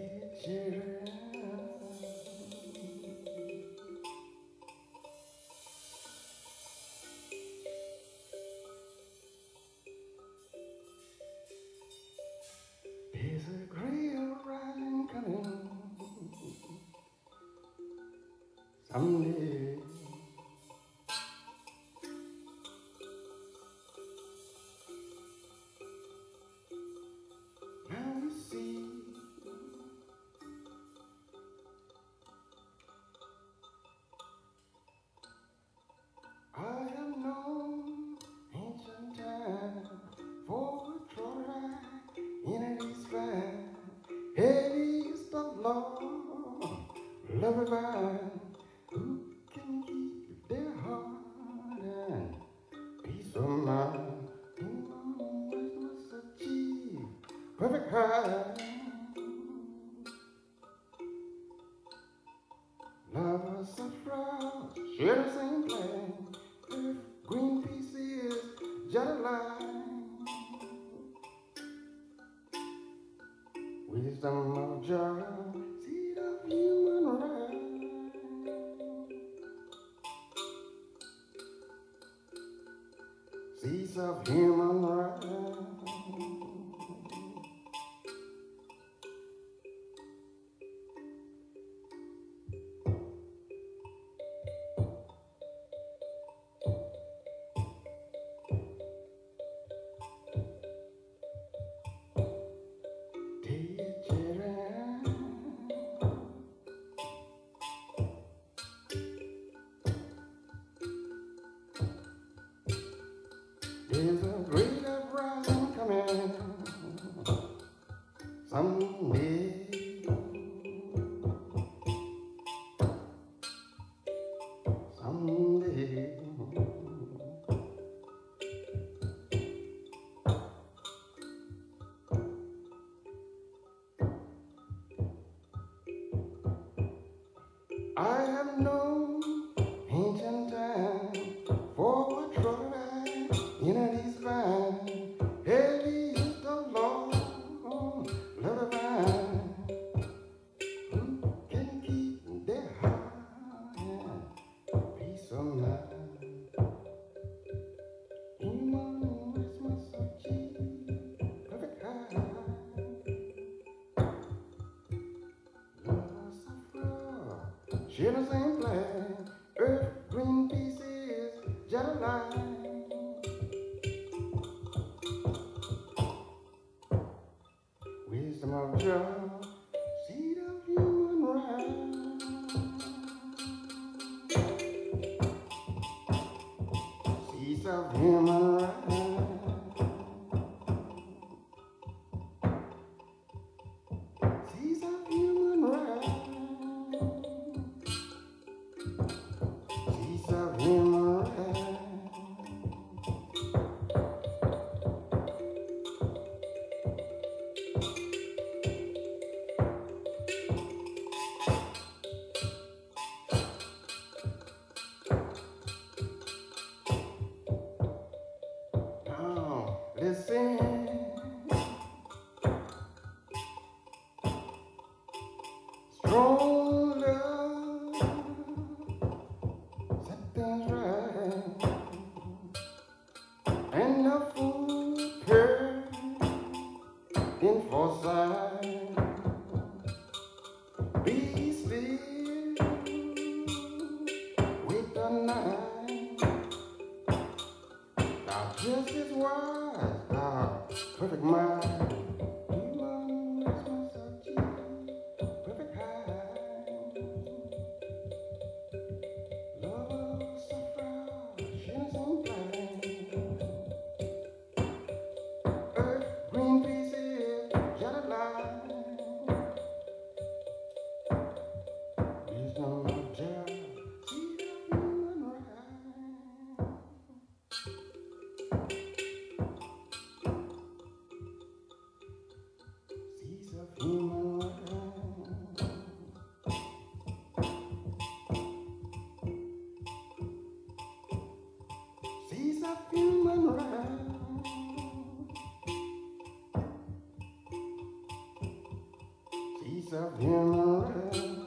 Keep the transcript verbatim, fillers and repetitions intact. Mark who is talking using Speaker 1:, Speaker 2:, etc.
Speaker 1: There's a great rising coming someday. Now you see, I have known ancient time for a troll ride in these fine. Heavy is the law, love divine, who can keep their heart and peace of mind. Human must achieve perfect high. Lovers of flowers share the same flame. If Greenpeace is just a line, wisdom of Jah, seed of human right. Seeds of human right. There's a great uprising coming someday. Someday. I have known ancient time for a troll ride in these fine. Heavy is the law, love divine, who can keep their heart and peace of mind. Human race must achieve perfect high. Lovers of love share the same flag. Earth, Greenpeace is just a line. Wisdom of Jah, seed of human right. Seeds of human right. Seeds of human right. Seeds of human right. Now listen. Strong love set things right, and the fool purr in foresight. Be still with the night. Thou just as wise, thou perfect mind. Human race must achieve perfect high. Lovers of flowers share the same flame. Earth, Greenpeace is just a line. piece of human.